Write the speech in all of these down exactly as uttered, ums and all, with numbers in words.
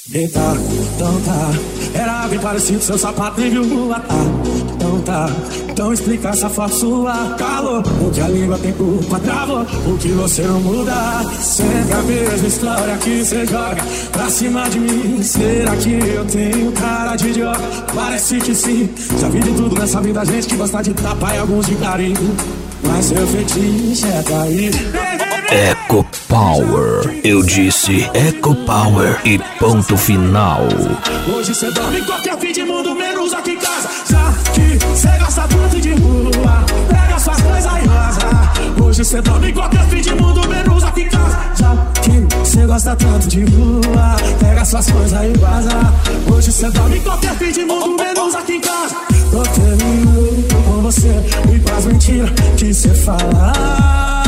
Eita, então tá. Era bem parecido seu sapato nem viu tá. Então tá, então explica essa foto sua. Calor, o que a língua tem culpa, travou. O que você não muda. Sempre a mesma história que você joga pra cima de mim. Será que eu tenho cara de idiota? Parece que sim. Já vi de tudo nessa vida, gente que gosta de tapa e alguns de carinho. Mas seu fetiche é cair. Eco Power, eu disse Eco Power e ponto final. Hoje cê dorme em qualquer fim de mundo, menos aqui em casa. Já que cê gosta tanto de rua, pega suas coisas e vaza. Hoje cê dorme em qualquer fim de mundo, menos aqui em casa. Já que cê gosta tanto de rua, pega suas coisas e vaza. Hoje cê dorme em qualquer fim de mundo, menos aqui em casa. Tô terminando com você e com as mentiras que cê fala.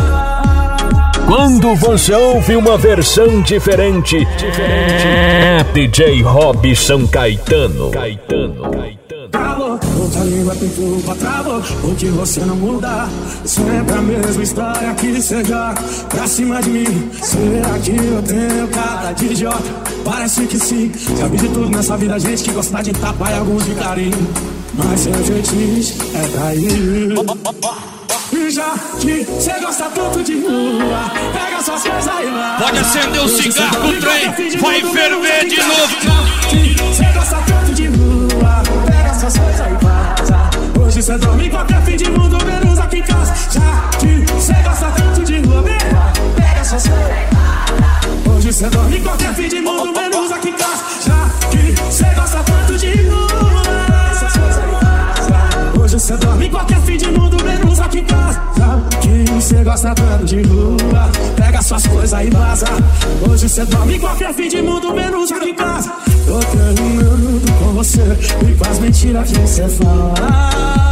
Quando você ouve uma versão diferente, diferente, é D J Robson Caetano. Caetano, Caetano. Travou, outra língua tem culpa, travou. O que você não muda. Sempre a mesma história que cê joga pra cima de mim. Será que eu tenho cara de idiota? Parece que sim. Já vi de tudo nessa vida, gente que gosta de tapa e alguns de carinho. Mas seu fetiche é cair. Já que cê gosta tanto de rua, pega suas coisas e vai. Pode acender o cigarro, o trem vai ferver de novo. Já que cê gosta tanto de rua, pega suas coisas e vaza. Hoje cê dorme em qualquer fim de mundo, menos aqui em casa. Já que cê gosta tanto de rua, pega suas coisas e vaza. Hoje cê dorme em qualquer fim de mundo, menos aqui em casa. Já que cê gosta tanto de rua, pega suas coisas e vaza. Hoje cê dorme em qualquer fim de mundo, menos aqui em casa. Que cê gosta tanto de rua, pega suas coisas e vaza. Hoje cê dorme em qualquer fim de mundo, menos aqui em casa. Tô terminando com você e com as mentiras que cê fala.